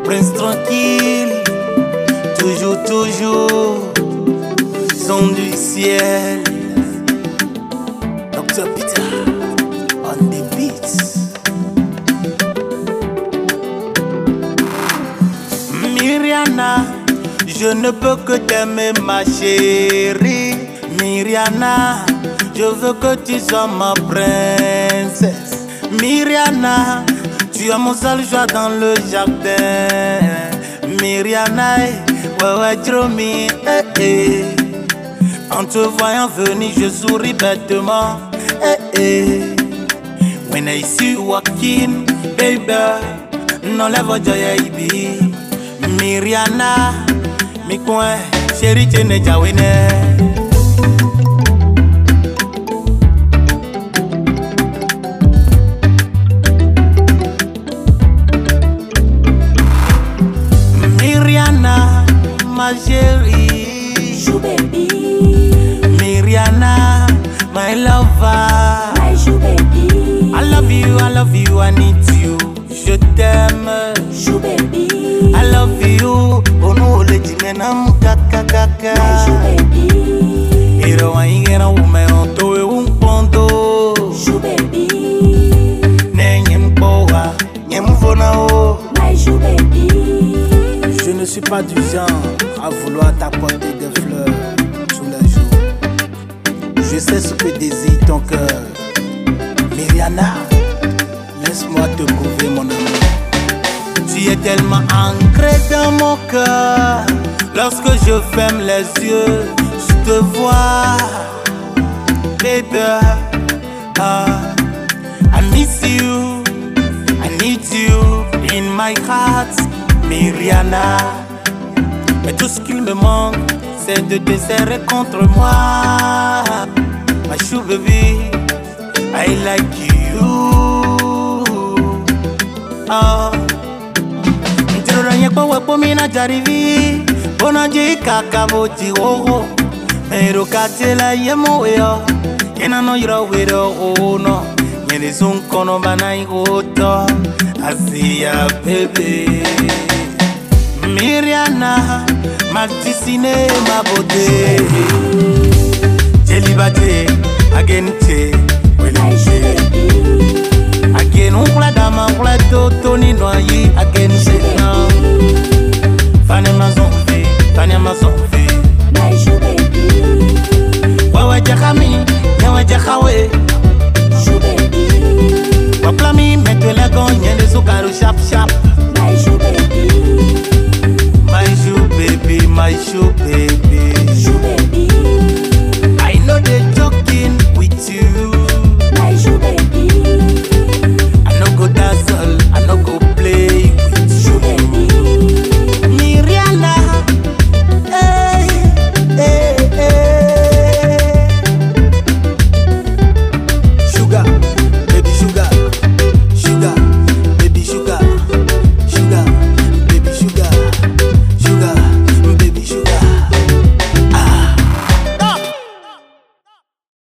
prince tranquille, toujours, toujours, son du ciel. Dr. Peter, on the beats. Myriana, je ne peux que t'aimer ma chérie. Myriana, je veux que tu sois ma princesse. Myriana, tu es mon seul joie dans le jardin. Myriana, ouais, Dromi, En te voyant venir, je souris bêtement. When I see you walking, baby, non lève joie, baby. Myriana, mi coin, chérie, tu n'es pas winné. Myriana, ma chérie, Jou baby. Myriana, my lover, My Jou baby. I love you, I need you. Je t'aime, Jou baby. I love you. Oh no, le jimenam kaka. My Jou baby. Ira wa ingena ume onto e pondo. Jou baby. Nenye mpoa, nye mfona o. My Jou baby. Je ne suis pas du genre à vouloir t'apporter des fleurs tous les jours. Je sais ce que désire ton cœur. Myriana, laisse-moi te prouver mon amour. Tu es tellement ancré dans mon cœur. Lorsque je ferme les yeux, je te vois. Baby, I miss you, I need you in my heart. Myriana, mais tout ce qu'il me manque, c'est de te serrer contre moi. My shoe baby, I like you. Oh, ntiro ranye kwa wepo mina jarivi, bona jika kaboti oho, mero katela yemo yo, yena no yira wero oh no, nyeri sunkono bana igoto, Asia baby. Myriana, Martisine, ma beauté. Jelibate, Agente, My Jou baby.